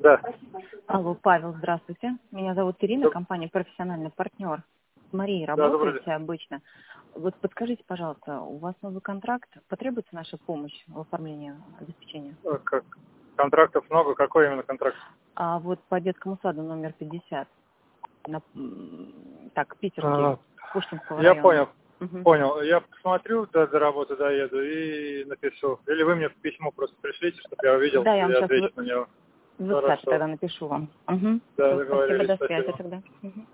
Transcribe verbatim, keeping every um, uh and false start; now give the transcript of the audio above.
Да. Алло, Павел, здравствуйте. Меня зовут Ирина, Доб- компания «Профессиональный партнер». С Марией Да, добрый работаете обычно. Вот подскажите, пожалуйста, у вас новый контракт, потребуется наша помощь в оформлении обеспечения? день. Как? Контрактов много. Какой именно контракт? А вот по детскому саду номер пятьдесят, на, м, так, питерский, А, Пушкинского Я района. понял. Мгм. Понял. Я посмотрю, до, до работы доеду и напишу. Или вы мне письмо просто пришлите, чтобы я увидел Да, я и вам сейчас отвечу в на него. в WhatsApp Хорошо. тогда напишу вам. Угу. Да, Все, спасибо, договорились. до связи Спасибо. тогда. Мгм.